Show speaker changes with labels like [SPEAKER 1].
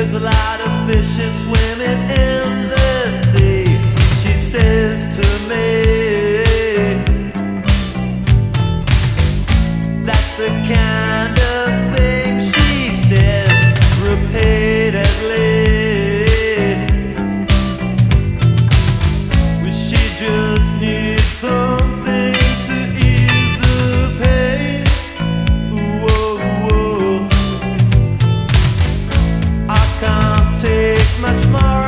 [SPEAKER 1] There's a lot of fishes swimming in the sea. She says to me, that's the kind of thing she says repeatedly. Well, she just needs something to ease the pain. Ooh, oh, oh. I can't take much more.